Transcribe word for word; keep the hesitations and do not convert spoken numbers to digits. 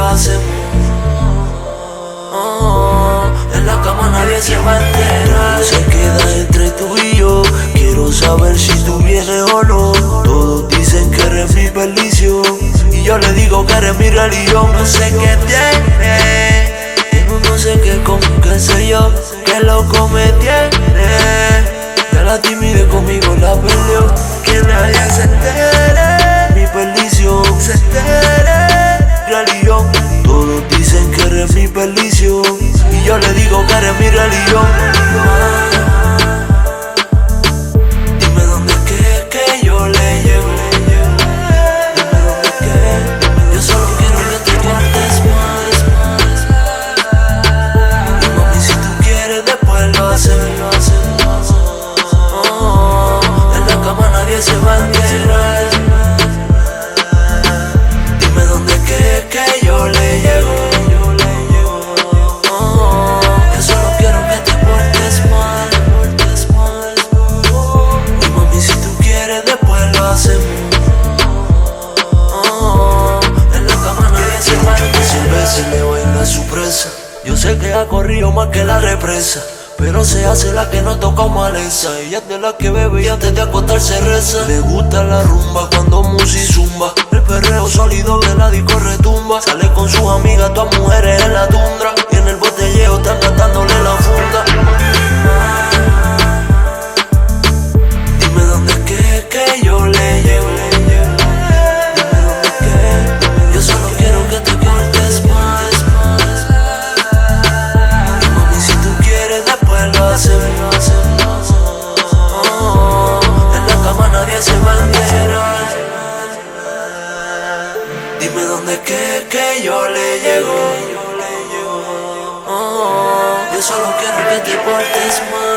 lo hacemos. Oh, en la cama nadie se va a enterar. Se queda entre tú y yo. Quiero saber si tú vienes o no. Todos dicen que eres mi perdición y yo le digo que eres mi religión. No sé qué tiene, tengo no sé qué con qué sé yo, qué loco me tiene. Ya la timidez conmigo la perdió. Que nadie se entere, mi perdición se entere, religión. Todos dicen que eres mi perdición y yo le digo que eres mi religión. Dime dónde es que, que yo le llego. Dime dónde es que, yo solo quiero que te portes más. Y mami, si tú quieres después lo hacemos. Oh, en la cama nadie se va a enterar. Dime dónde es que, que yo le llego. Yo sé que ha corrido más que la represa, pero se hace la que no toca maleza. Ella es de la que bebe y antes de acostarse reza. Le gusta la rumba cuando Musi zumba. El perreo sólido de la disco retumba. Sale con sus amigas, todas mujeres en la tundra. Y en el botelleo están cantándole la funda. Dime dónde es que, que yo le llevo. Dime dónde es que, yo solo quiero que te portes más. Oh, en la cama nadie se va a enterar. Dime dónde es que, que yo le llego. Oh, yo solo quiero que te portes más.